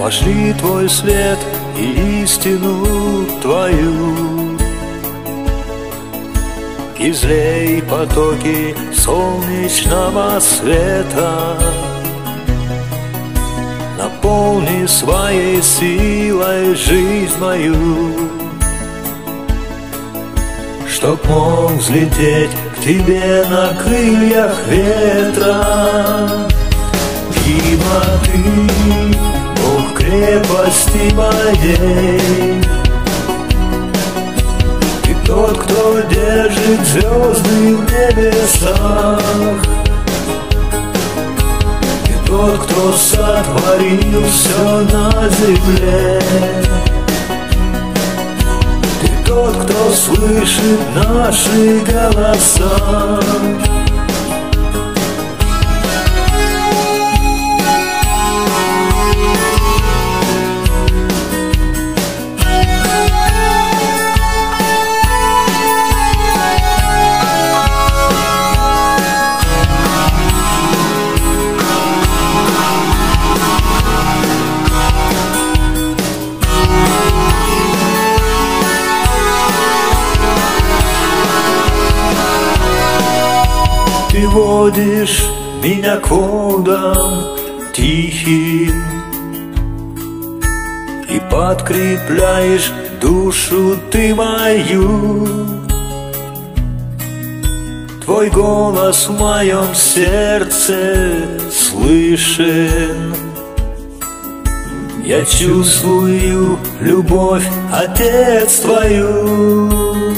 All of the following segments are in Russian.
Пошли Твой свет и истину Твою, излей потоки солнечного света, наполни своей силой жизнь мою, чтоб мог взлететь к Тебе на крыльях ветра. Ибо Ты, Бог крепости моей, Ты тот, кто держит звезды в небесах, Ты тот, кто сотворил все на земле, Ты тот, кто слышит наши голоса. Ты водишь меня к водам тихим и подкрепляешь душу Ты мою. Твой голос в моем сердце слышен. Я чувствую любовь, Отец, Твою.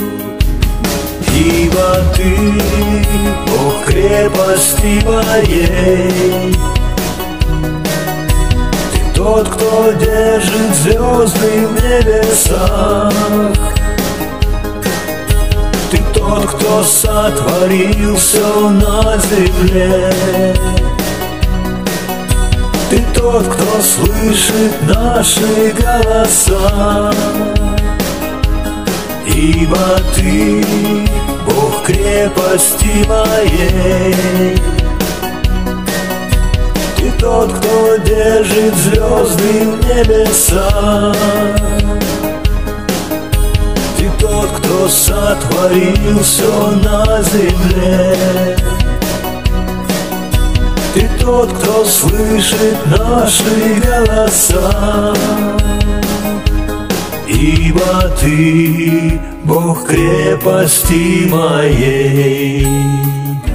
Ибо Ты, Бог крепости моей, Ты тот, кто держит звезды в небесах, Ты тот, кто сотворил все на земле, Ты тот, кто слышит наши голоса. Ибо Ты, Бог крепости моей, Ты тот, кто держит звезды в небесах, Ты тот, кто сотворил все на земле, Ты тот, кто слышит наши голоса. Ибо Ты, Бог крепости моей.